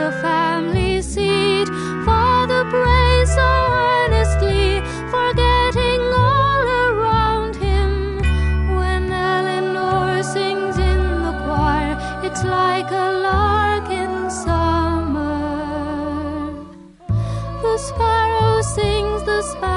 the family seat. Father prays so earnestly, forgetting all around him. When Eleanor sings in the choir, it's like a lark in summer. The sparrow sings, the sparrow